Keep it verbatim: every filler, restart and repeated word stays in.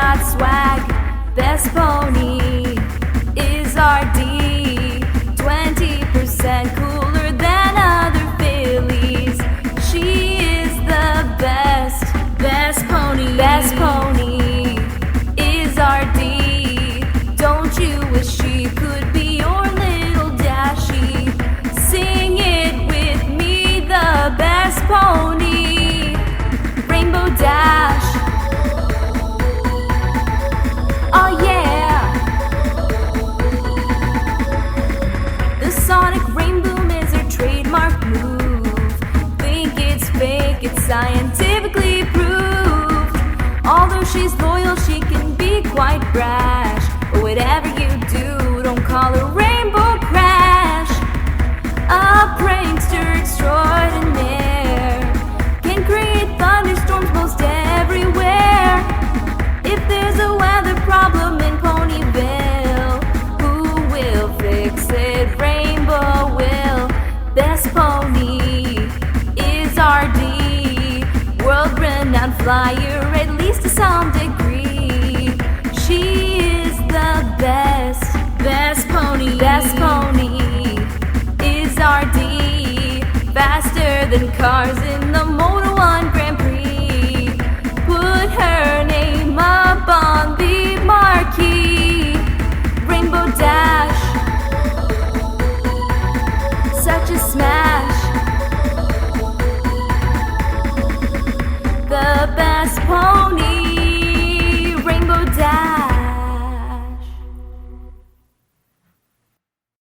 got swag. Best pony is R D. twenty percent cooler than other fillies. She is the best. Best pony. Best pony is R D. Don't you wish she could be your little Dashie? Sing it with me, the best pony, Rainbow Dash. Oh yeah. The sonic rain boom is her trademark move. Think it's fake, it's scientifically proved. Although she's loyal, she can be quite brash. But whatever you do, don't call her Rainbow Crash. A prankster extraordinaire, can create thunderstorms most everywhere. If there's a weather problem in Ponyville, who will fix it? Rainbow will. Best pony is R D, world-renowned flyer, at least to some degree. She is the best. Best pony. Best pony is R D, faster than cars in the Moto one Grand Prix. Put her name up on the marquee. Rainbow Dash, such a smash. The best pony